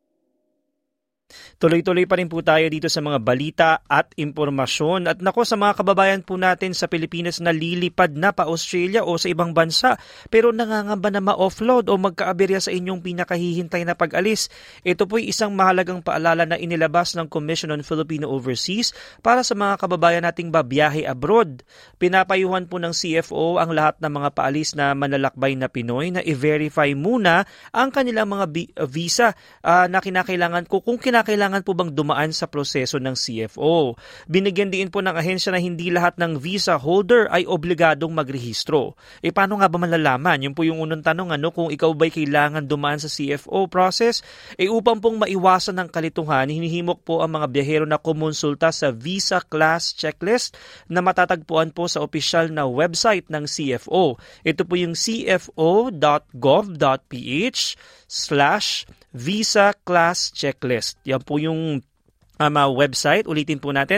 Tuloy-tuloy pa rin po tayo dito sa mga balita at impormasyon. At nako sa mga kababayan po natin sa Pilipinas na lilipad na pa Australia o sa ibang bansa pero nangangamba na ma-offload o magkaaberya sa inyong pinakahihintay na pag-alis. Ito po'y isang mahalagang paalala na inilabas ng Commission on Filipino Overseas para sa mga kababayan nating babiyahe abroad. Pinapayuhan po ng CFO ang lahat ng mga paalis na manlalakbay na Pinoy na i-verify muna ang kanilang mga visa na kinakailangan kung kinakailangan po bang dumaan sa proseso ng CFO. Binigyan din po ng ahensya na hindi lahat ng visa holder ay obligadong magrehistro. Paano nga ba malalaman? Yun po yung unang tanong, kung ikaw ba'y kailangan dumaan sa CFO process? Upang pong maiwasan ng kalituhan, hinihimok po ang mga biyahero na kumonsulta sa Visa Class Checklist na matatagpuan po sa opisyal na website ng CFO. Ito po yung cfo.gov.ph/Visa Class Checklist. Yan po yung website. Ulitin po natin,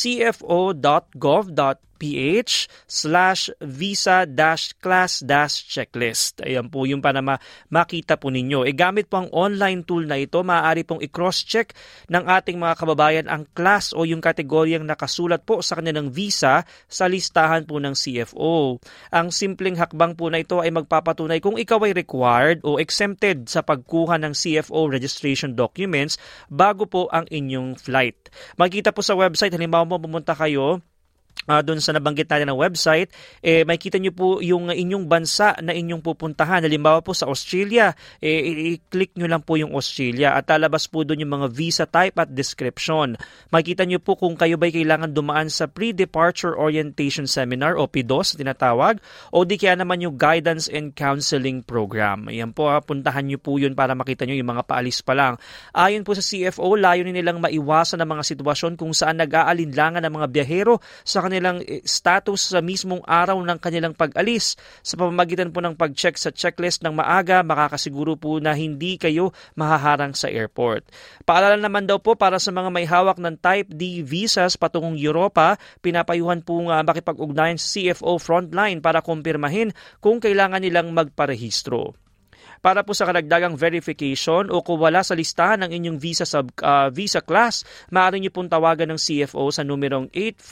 cfo.gov.ph/visa-class-checklist. Ayan po yung para makita po ninyo. Gamit po ang online tool na ito, maaari pong i-cross-check ng ating mga kababayan ang class o yung kategoryang nakasulat po sa kanilang visa sa listahan po ng CFO. Ang simpleng hakbang po na ito ay magpapatunay kung ikaw ay required o exempted sa pagkuha ng CFO registration documents bago po ang inyong flight. Makikita po sa website, halimbawa mo pumunta kayo doon sa nabanggit natin ng website, makikita nyo po yung inyong bansa na inyong pupuntahan. Halimbawa po sa Australia, i-click nyo lang po yung Australia at lalabas po doon yung mga visa type at description. Makikita nyo po kung kayo ba'y kailangan dumaan sa Pre-Departure Orientation Seminar o PDOS tinatawag, o di kaya naman yung Guidance and Counseling Program. Ayan po, puntahan nyo po yun para makita nyo yung mga paalis pa lang. Ayon po sa CFO, layunin nilang maiwasan ang mga sitwasyon kung saan nag-aalinlangan ng mga biyahero sa kanilang status sa mismong araw ng kanilang pag-alis. Sa pamamagitan po ng pag-check sa checklist ng maaga, makakasiguro po na hindi kayo mahaharang sa airport. Paalala naman daw po para sa mga may hawak ng Type D visas patungong Europa, pinapayuhan po makipag-ugnayan sa CFO Frontline para kumpirmahin kung kailangan nilang magparehistro. Para po sa karagdagang verification o kung wala sa listahan ng inyong visa class, maaari niyo pong tawagan ng CFO sa numerong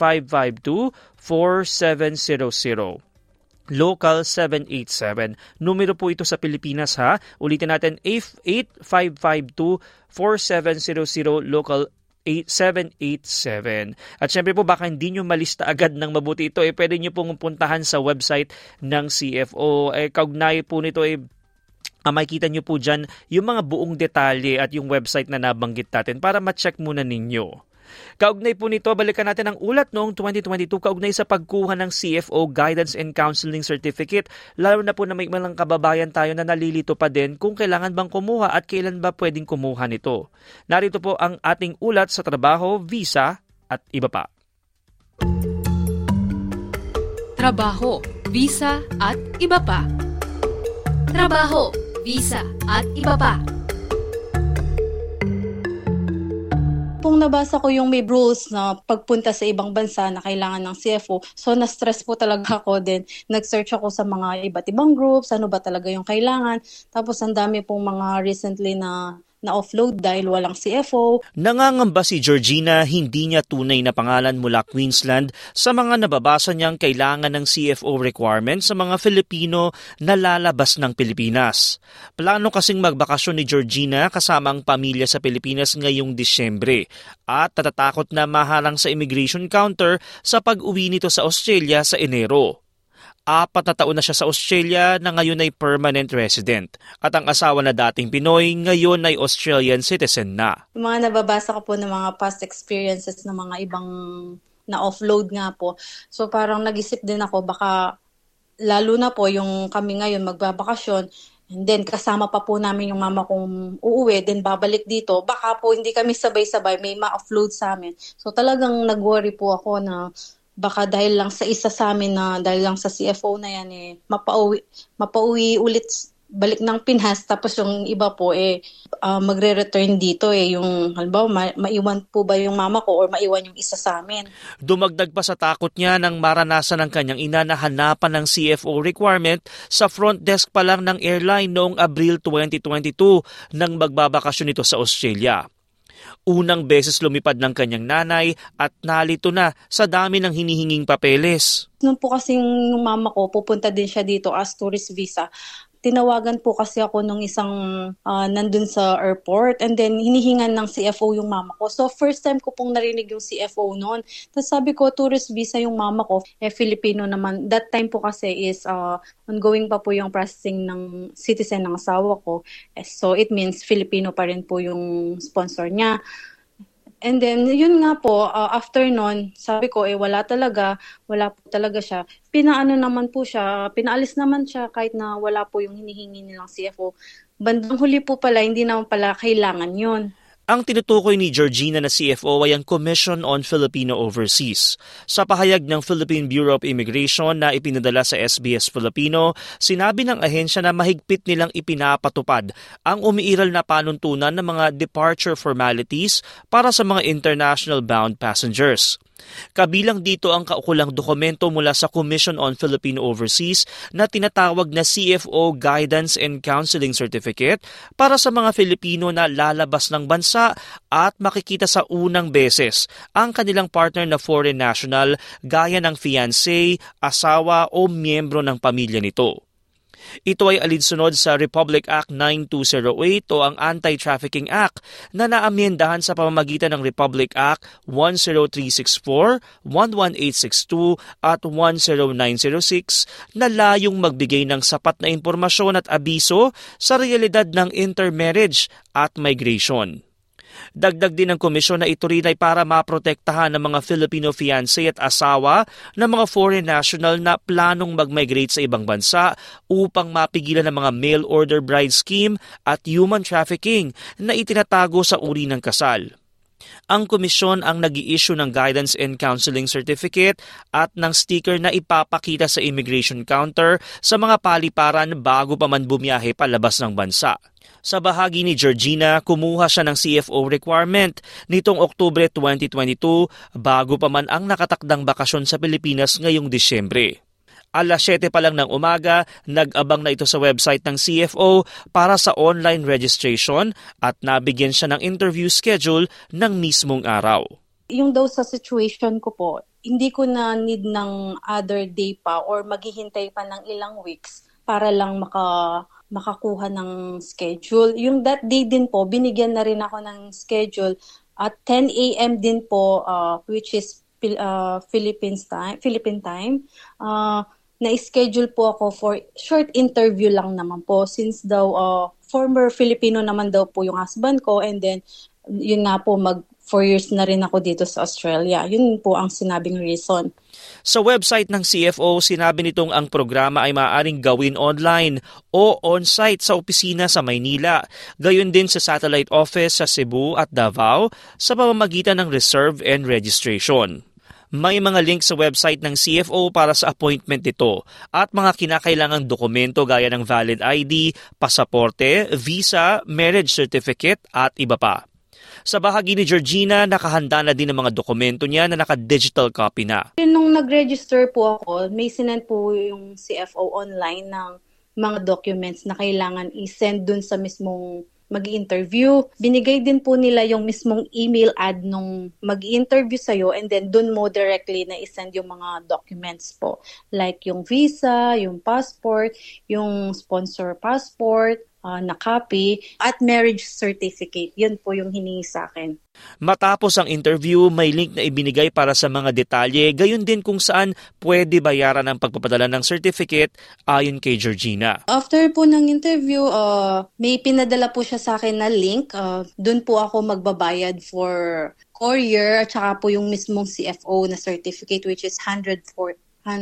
8552-4700. Local 787. Numero po ito sa Pilipinas ha. Ulitin natin 8552-4700 local 787. At syempre po baka hindi nyo malista agad ng mabuti ito, pwede nyo pong puntahan sa website ng CFO. Kaugnay po nito makikita nyo po dyan yung mga buong detalye at yung website na nabanggit natin para ma-check muna ninyo. Kaugnay po nito, balikan natin ang ulat noong 2022 kaugnay sa pagkuha ng CFO Guidance and Counseling Certificate, lalo na po na may malang kababayan tayo na nalilito pa din kung kailangan bang kumuha at kailan ba pwedeng kumuha nito. Narito po ang ating ulat sa trabaho, visa at iba pa. Trabaho, visa at iba pa. Trabaho, visa at iba pa. Kung nabasa ko yung may rules na pagpunta sa ibang bansa na kailangan ng CFO, so na-stress po talaga ako din. Nag-search ako sa mga iba't ibang groups, ano ba talaga yung kailangan. Tapos ang dami pong mga recently na offload dahil walang CFO. Nangangamba si Georgina, hindi niya tunay na pangalan mula Queensland sa mga nababasa niyang kailangan ng CFO requirements sa mga Filipino na lalabas ng Pilipinas. Plano kasing magbakasyon ni Georgina kasama ang pamilya sa Pilipinas ngayong Disyembre at natatakot na maharang sa immigration counter sa pag-uwi nito sa Australia sa Enero. 4 na taon na siya sa Australia na ngayon ay permanent resident. At ang asawa na dating Pinoy, ngayon ay Australian citizen na. Yung mga nababasa ko po ng mga past experiences ng mga ibang na-offload nga po. So parang nag-isip din ako, baka lalo na po yung kami ngayon magbabakasyon, and then kasama pa po namin yung mama kong uuwi, then babalik dito. Baka po hindi kami sabay-sabay, may ma-offload sa amin. So talagang nag-worry po ako na baka dahil lang sa isa sa amin na dahil lang sa CFO na yan mapauwi ulit balik ng Pinas, tapos yung iba po magre-return dito yung halimbawa maiwan po ba yung mama ko or maiwan yung isa sa amin. Dumagdag pa sa takot niya nang maranasan ng kanyang ina na hanapan ng CFO requirement sa front desk pa lang ng airline noong Abril 2022 nang magbabakasyon ito sa Australia. Unang beses lumipad ng kanyang nanay at nalito na sa dami ng hinihinging papeles. Noon po kasing mama ko, pupunta din siya dito as tourist visa. Tinawagan po kasi ako nung isang nandun sa airport, and then hinihingan ng CFO yung mama ko. So first time ko pong narinig yung CFO noon. Tapos sabi ko, tourist visa yung mama ko, Filipino naman. That time po kasi is ongoing pa po yung processing ng citizen ng asawa ko. So it means Filipino pa rin po yung sponsor niya. And then, yun nga po, after nun, sabi ko, wala po talaga siya. Pinaalis naman siya kahit na wala po yung hinihingi nilang CFO. Bandang huli po pala, hindi naman pala kailangan yun. Ang tinutukoy ni Georgina na CFO ay ang Commission on Filipino Overseas. Sa pahayag ng Philippine Bureau of Immigration na ipinadala sa SBS Filipino, sinabi ng ahensya na mahigpit nilang ipinapatupad ang umiiral na panuntunan ng mga departure formalities para sa mga international bound passengers. Kabilang dito ang kaukulang dokumento mula sa Commission on Filipino Overseas na tinatawag na CFO Guidance and Counseling Certificate para sa mga Filipino na lalabas ng bansa at makikita sa unang beses ang kanilang partner na foreign national gaya ng fiancé, asawa o miyembro ng pamilya nito. Ito ay alinsunod sa Republic Act 9208 o ang Anti-Trafficking Act na naamyendahan sa pamamagitan ng Republic Act 10364, 11862 at 10906 na layong magbigay ng sapat na impormasyon at abiso sa realidad ng intermarriage at migration. Dagdag din ng komisyon na ito rin ay para maprotektahan ng mga Filipino fiancé at asawa ng mga foreign national na planong mag-migrate sa ibang bansa upang mapigilan ng mga mail order bride scheme at human trafficking na itinatago sa uri ng kasal. Ang komisyon ang nag-i-issue ng Guidance and Counseling Certificate at ng sticker na ipapakita sa immigration counter sa mga paliparan bago pa man bumiyahe palabas ng bansa. Sa bahagi ni Georgina, kumuha siya ng CFO requirement nitong Oktubre 2022 bago pa man ang nakatakdang bakasyon sa Pilipinas ngayong Disyembre. Alas 7 pa lang ng umaga, nag-abang na ito sa website ng CFO para sa online registration at nabigyan siya ng interview schedule ng mismong araw. Yung daw sa situation ko po, hindi ko na need ng other day pa or maghihintay pa ng ilang weeks para lang makakuha ng schedule. Yung that day din po, binigyan na rin ako ng schedule at 10 a.m. din po, which is Philippine time. Na-schedule po ako for short interview lang naman po since daw former Filipino naman daw po yung husband ko and then yun nga po 4 years na rin ako dito sa Australia. Yun po ang sinabing reason. Sa website ng CFO, sinabi nitong ang programa ay maaaring gawin online o on-site sa opisina sa Maynila, gayon din sa satellite office sa Cebu at Davao sa pamamagitan ng reserve and registration. May mga link sa website ng CFO para sa appointment nito at mga kinakailangang dokumento gaya ng valid ID, pasaporte, visa, marriage certificate at iba pa. Sa bahagi ni Georgina, nakahanda na din ang mga dokumento niya na naka-digital copy na. Nung nag-register po ako, may sinend po yung CFO online ng mga documents na kailangan i-send dun sa mismong mag-i-interview. Binigay din po nila yung mismong email ad nung mag-i-interview sa'yo and then dun mo directly na i-send yung mga documents po. Like yung visa, yung passport, yung sponsor passport, na copy, at marriage certificate. Yun po yung hiningi sa akin. Matapos ang interview, may link na ibinigay para sa mga detalye, gayon din kung saan pwede bayaran ang pagpapadala ng certificate ayon kay Georgina. After po ng interview, may pinadala po siya sa akin na link. Doon po ako magbabayad for courier at saka po yung mismong CFO na certificate which is 140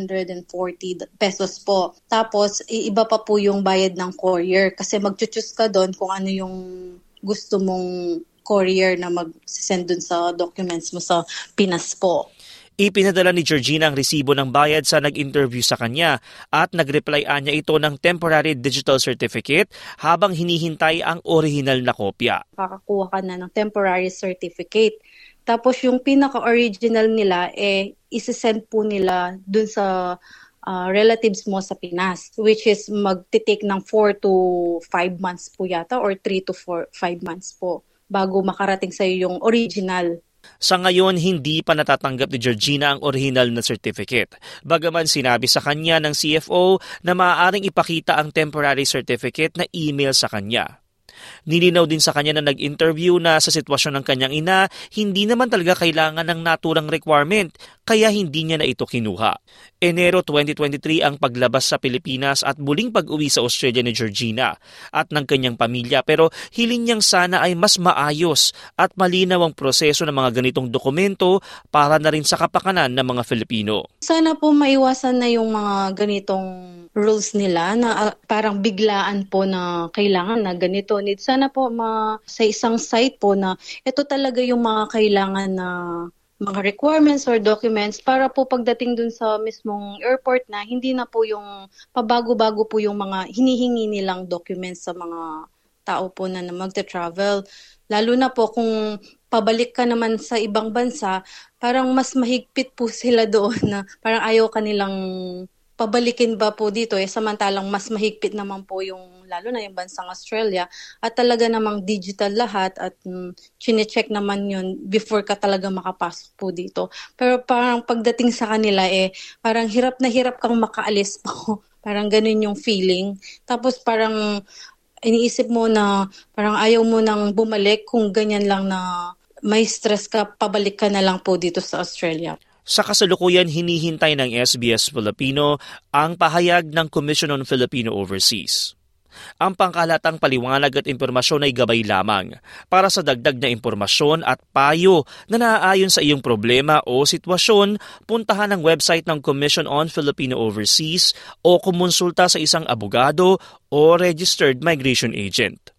pesos po. Tapos, iba pa po yung bayad ng courier kasi mag-choose ka doon kung ano yung gusto mong courier na mag-send dun sa documents mo sa Pinas po. Ipinadala ni Georgina ang resibo ng bayad sa nag-interview sa kanya at nag-replyan niya ito ng temporary digital certificate habang hinihintay ang original na kopya. Kakakuha ka na ng temporary certificate. Tapos yung pinaka-original nila, isi-send po nila dun sa relatives mo sa Pinas, which is magtitake ng 4 to 5 months po yata or 3 to 5 months po bago makarating sa'yo yung original. Sa ngayon, hindi pa natatanggap ni Georgina ang original na certificate. Bagaman sinabi sa kanya ng CFO na maaaring ipakita ang temporary certificate na email sa kanya. Nilinaw din sa kanya na nag-interview na sa sitwasyon ng kanyang ina, hindi naman talaga kailangan ng naturang requirement, kaya hindi niya na ito kinuha. Enero 2023 ang paglabas sa Pilipinas at muling pag-uwi sa Australia ni Georgina at ng kanyang pamilya, pero hiling niyang sana ay mas maayos at malinaw ang proseso ng mga ganitong dokumento para na rin sa kapakanan ng mga Filipino. Sana po maiwasan na yung mga ganitong rules nila na parang biglaan po na kailangan na ganito. Sana po sa isang site po na ito talaga yung mga kailangan na mga requirements or documents para po pagdating dun sa mismong airport na hindi na po yung pabago-bago po yung mga hinihingi nilang documents sa mga tao po na magta-travel. Lalo na po kung pabalik ka naman sa ibang bansa, parang mas mahigpit po sila doon na parang ayaw kanilang pabalikin ba po dito samantalang mas mahigpit naman po yung lalo na yung bansang Australia at talaga namang digital lahat at chine-check naman yun before ka talaga makapasok po dito. Pero parang pagdating sa kanila parang hirap na hirap kang makaalis po. Parang ganun yung feeling. Tapos parang iniisip mo na parang ayaw mo nang bumalik kung ganyan lang na may stress ka, pabalik ka na lang po dito sa Australia. Sa kasalukuyan, hinihintay ng SBS Filipino ang pahayag ng Commission on Filipino Overseas. Ang pangkalatang paliwanag at impormasyon ay gabay lamang para sa dagdag na impormasyon at payo na naaayon sa iyong problema o sitwasyon. Puntahan ang website ng Commission on Filipino Overseas o kumonsulta sa isang abogado o registered migration agent.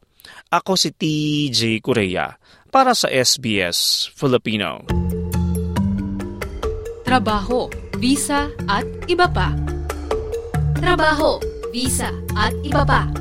Ako si TJ Correa para sa SBS Filipino. Trabaho, visa at iba pa. Trabaho, visa at iba pa.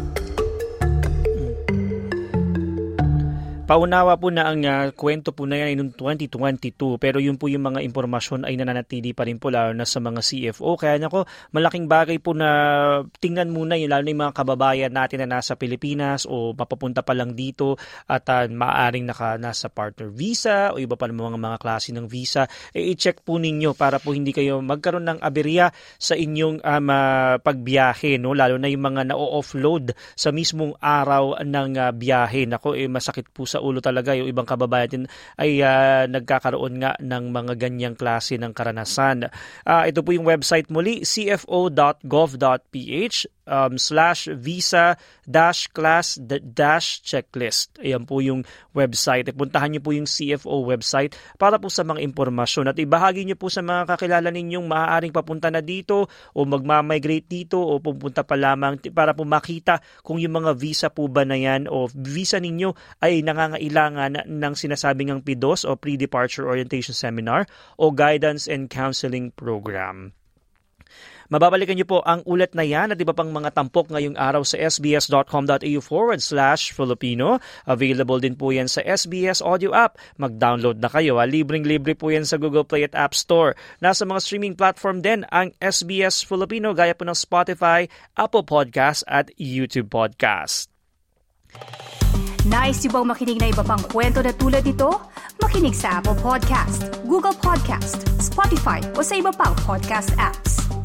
Paunawa po na ang kwento po na yan noong 2022 pero yun po yung mga impormasyon ay nananatili pa rin po lalo na sa mga CFO. Kaya nako, malaking bagay po na tingnan muna yun lalo na yung mga kababayan natin na nasa Pilipinas o mapapunta pa lang dito at maaaring nasa partner visa o iba pa ng mga klase ng visa. I-check po ninyo para po hindi kayo magkaroon ng aberya sa inyong pagbiyahe, no? Lalo na yung mga na-offload sa mismong araw ng biyahe. Nako, masakit po sa ulo talaga yung ibang kababayan ay nagkakaroon nga ng mga ganyang klase ng karanasan. Ito po yung website muli, cfo.gov.ph /visa-class-checklist. Ayan po yung website. Puntahan niyo po yung CFO website para po sa mga impormasyon at ibahagi niyo po sa mga kakilala ninyong maaaring papunta na dito o magmamigrate dito o pupunta pa lamang para po makita kung yung mga visa po ba na yan o visa ninyo ay nangangailangan ng sinasabing ang PDOS o Pre-Departure Orientation Seminar o Guidance and Counseling Program. Mababalikan niyo po ang ulat na yan at iba pang mga tampok ngayong araw sa sbs.com.au/Filipino. Available din po yan sa SBS Audio app. Mag-download na kayo. Libreng-libre po yan sa Google Play at App Store. Nasa mga streaming platform din ang SBS Filipino gaya po ng Spotify, Apple Podcast at YouTube Podcast. Nice yung bang makinig na iba pang kwento na tulad ito? Makinig sa Apple Podcast, Google Podcast, Spotify o sa iba pang podcast apps.